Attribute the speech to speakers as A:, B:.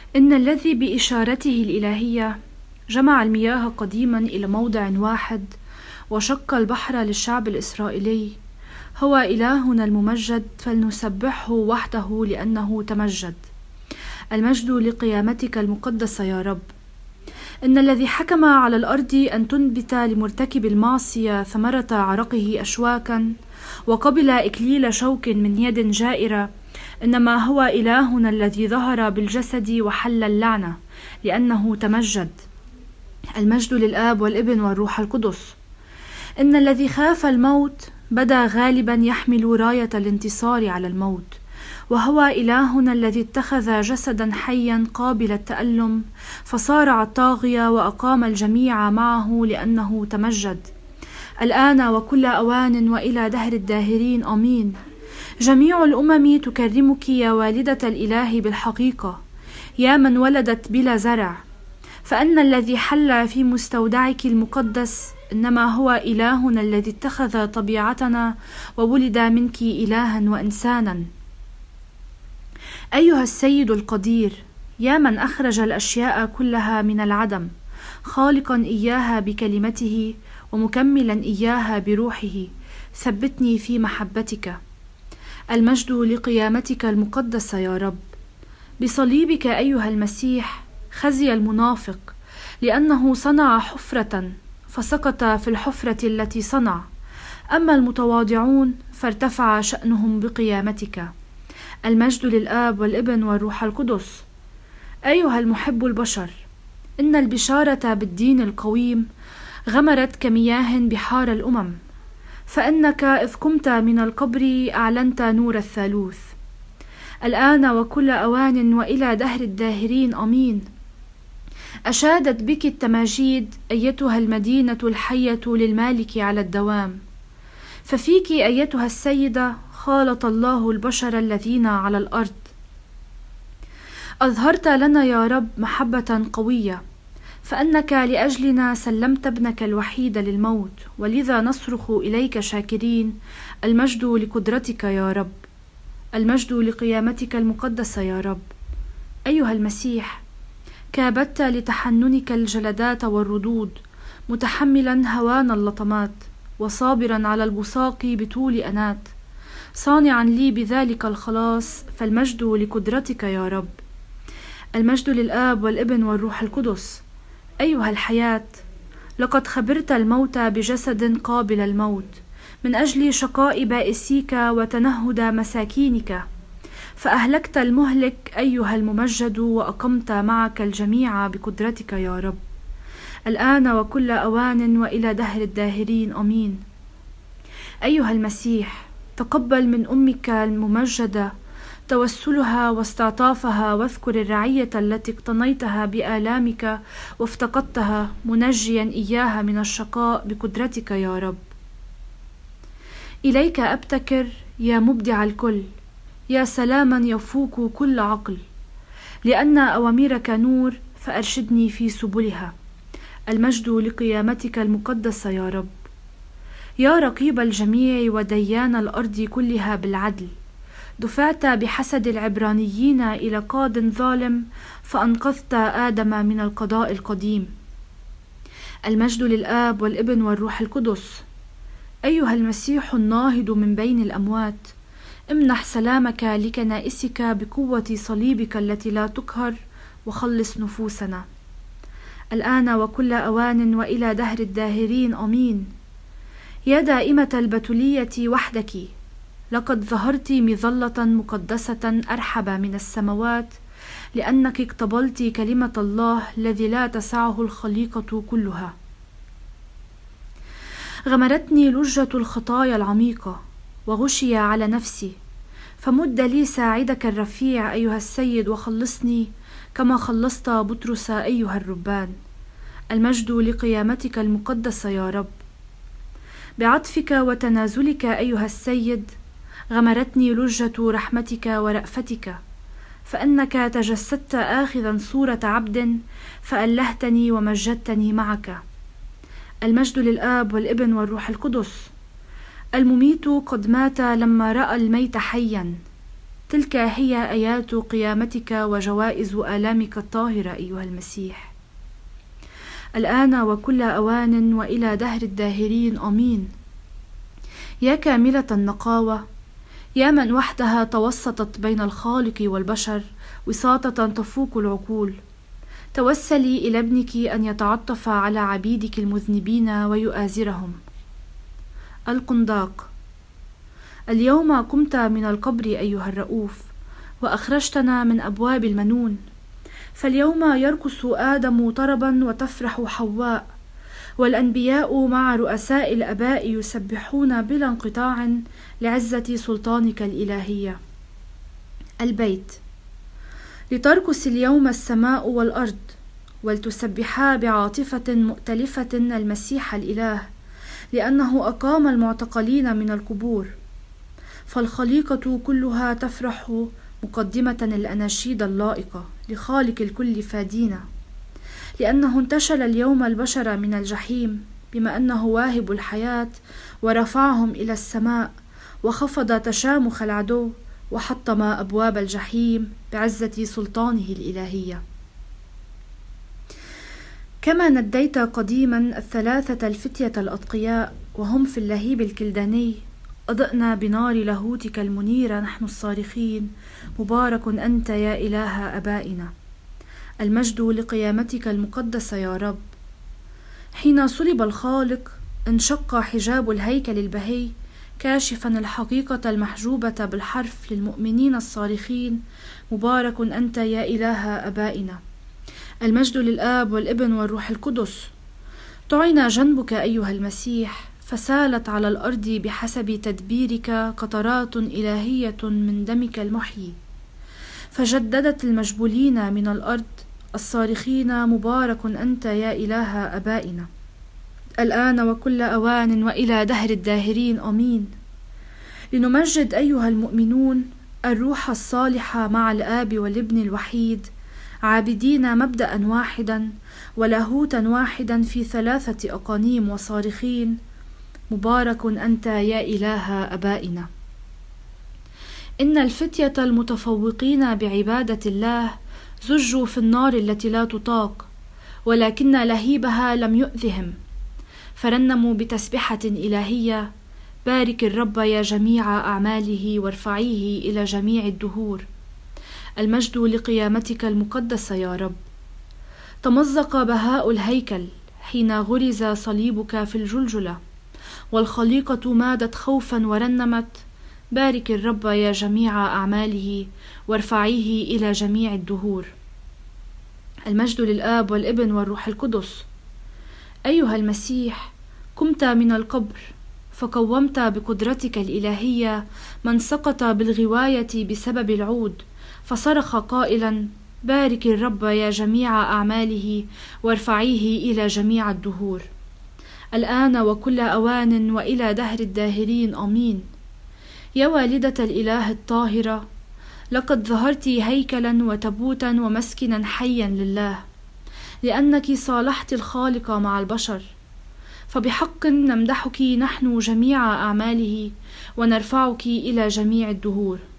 A: إن الذي بإشارته الإلهية جمع المياه قديما إلى موضع واحد وشق البحر للشعب الإسرائيلي هو إلهنا الممجد، فلنسبحه وحده لأنه تمجد. المجد لقيامتك المقدسة يا رب. إن الذي حكم على الأرض أن تنبت لمرتكب المعصية ثمرة عرقه أشواكا، وقبل إكليل شوك من يد جائرة، إنما هو إلهنا الذي ظهر بالجسد وحل اللعنة لأنه تمجد. المجد للآب والابن والروح القدس. إن الذي خاف الموت بدا غالبا يحمل راية الانتصار على الموت، وهو إلهنا الذي اتخذ جسدا حيا قابل التألم، فصارع الطاغية وأقام الجميع معه لأنه تمجد. الآن وكل أوان وإلى دهر الداهرين آمين. جميع الأمم تكرمك يا والدة الإله بالحقيقة، يا من ولدت بلا زرع، فأن الذي حل في مستودعك المقدس إنما هو إلهنا الذي اتخذ طبيعتنا وولد منك إلها وإنسانا. أيها السيد القدير، يا من أخرج الأشياء كلها من العدم، خالقا إياها بكلمته ومكملا إياها بروحه، ثبتني في محبتك. المجد لقيامتك المقدسة يا رب. بصليبك أيها المسيح خزي المنافق، لأنه صنع حفرة فسقط في الحفرة التي صنع، أما المتواضعون فارتفع شأنهم بقيامتك. المجد للآب والابن والروح القدس. أيها المحب البشر، إن البشارة بالدين القويم غمرت كمياه بحار الأمم، فإنك إذ قمت من القبر أعلنت نور الثالوث. الآن وكل أوان وإلى دهر الداهرين آمين. أشادت بك التماجيد أيتها المدينة الحية للمالك على الدوام، ففيك أيتها السيدة خالط الله البشر الذين على الأرض. أظهرت لنا يا رب محبة قوية، فأنك لأجلنا سلمت ابنك الوحيد للموت، ولذا نصرخ إليك شاكرين. المجد لقدرتك يا رب. المجد لقيامتك المقدسة يا رب. أيها المسيح، كابدت لتحننك الجلدات والردود، متحملا هوان اللطمات، وصابرا على البصاق بطول أنات، صانعا لي بذلك الخلاص. فالمجد لقدرتك يا رب. المجد للآب والابن والروح القدس. أيها الحياة، لقد خبرت الموت بجسد قابل الموت من أجل شقاء بائسيك وتنهد مساكينك، فأهلكت المهلك أيها الممجد، وأقمت معك الجميع بقدرتك يا رب. الآن وكل أوان وإلى دهر الداهرين آمين. أيها المسيح، تقبل من أمك الممجدة توسلها واستعطافها، واذكر الرعية التي اقتنيتها بآلامك وافتقدتها، منجيا إياها من الشقاء بقدرتك يا رب. إليك أبتكر يا مبدع الكل، يا سلاما يفوق كل عقل، لأن أوامرك نور فأرشدني في سبلها. المجد لقيامتك المقدسة يا رب. يا رقيب الجميع وديان الأرض كلها بالعدل، دفعت بحسد العبرانيين إلى قاض ظالم، فأنقذت آدم من القضاء القديم. المجد للآب والابن والروح القدس. أيها المسيح الناهض من بين الأموات، امنح سلامك لكنائسك بقوة صليبك التي لا تقهر، وخلص نفوسنا. الآن وكل أوان وإلى دهر الداهرين آمين. يا دائمة البتولية وحدك، لقد ظهرت مظلة مقدسة أرحب من السماوات، لأنك اقتبلت كلمة الله الذي لا تسعه الخليقة كلها. غمرتني لجة الخطايا العميقة وغشي على نفسي، فمد لي ساعدك الرفيع أيها السيد وخلصني، كما خلصت بطرس أيها الربان. المجد لقيامتك المقدسة يا رب. بعطفك وتنازلك أيها السيد غمرتني لجة رحمتك ورأفتك، فأنك تجسدت آخذا صورة عبد، فألهتني ومجدتني معك. المجد للآب والابن والروح القدس. المميت قد مات لما رأى الميت حيا، تلك هي آيات قيامتك وجوائز آلامك الطاهرة أيها المسيح. الآن وكل أوان وإلى دهر الداهرين آمين. يا كاملة النقاوة، يا من وحدها توسطت بين الخالق والبشر وساطة تفوق العقول، توسلي إلى ابنك أن يتعطف على عبيدك المذنبين ويؤازرهم. القنداق. اليوم قمت من القبر أيها الرؤوف، وأخرجتنا من أبواب المنون، فاليوم يرقص آدم طربا وتفرح حواء، والأنبياء مع رؤساء الآباء يسبحون بلا انقطاع لعزة سلطانك الإلهية. البيت. لترقص اليوم السماء والأرض، ولتسبحا بعاطفة مؤتلفة المسيح الإله، لأنه أقام المعتقلين من القبور، فالخليقة كلها تفرح مقدمة الأناشيد اللائقة لخالق الكل فادينا، لأنه انتشل اليوم البشر من الجحيم بما أنه واهب الحياة، ورفعهم إلى السماء، وخفض تشامخ العدو، وحطم أبواب الجحيم بعزة سلطانه الإلهية. كما نديت قديما الثلاثة الفتية الأتقياء وهم في اللهيب الكلداني، أضئنا بنار لاهوتك المنيرة نحن الصارخين: مبارك أنت يا إله أبائنا. المجد لقيامتك المقدسة يا رب. حين صلب الخالق انشق حجاب الهيكل البهي، كاشفا الحقيقة المحجوبة بالحرف للمؤمنين الصارخين: مبارك أنت يا إله أبائنا. المجد للآب والابن والروح القدس. طعن جنبك أيها المسيح، فسالت على الأرض بحسب تدبيرك قطرات إلهية من دمك المحيي، فجددت المجبولين من الأرض الصارخين: مبارك أنت يا إله أبائنا. الآن وكل أوان وإلى دهر الداهرين آمين. لنمجد أيها المؤمنون الروح الصالح مع الآب والابن الوحيد، عابدين مبدأ واحدا ولاهوتا واحدا في ثلاثة أقانيم، وصارخين: مبارك أنت يا إله أبائنا. إن الفتية المتفوقين بعبادة الله زجوا في النار التي لا تطاق، ولكن لهيبها لم يؤذهم، فرنموا بتسبحة إلهية: بارك الرب يا جميع أعماله، وارفعيه إلى جميع الدهور. المجد لقيامتك المقدسة يا رب. تمزق بهاء الهيكل حين غرز صليبك في الجلجلة، والخليقة مادت خوفا ورنمت: بارك الرب يا جميع أعماله، وارفعيه إلى جميع الدهور. المجد للآب والابن والروح القدس. أيها المسيح، قمت من القبر، فقومت بقدرتك الإلهية من سقط بالغواية بسبب العود، فصرخ قائلا: بارك الرب يا جميع أعماله، وارفعيه إلى جميع الدهور. الآن وكل أوان وإلى دهر الداهرين آمين. يا والدة الإله الطاهرة، لقد ظهرت هيكلا وتابوتا ومسكنا حيا لله، لأنك صالحت الخالق مع البشر، فبحق نمدحك نحن جميع أعماله، ونرفعك إلى جميع الدهور.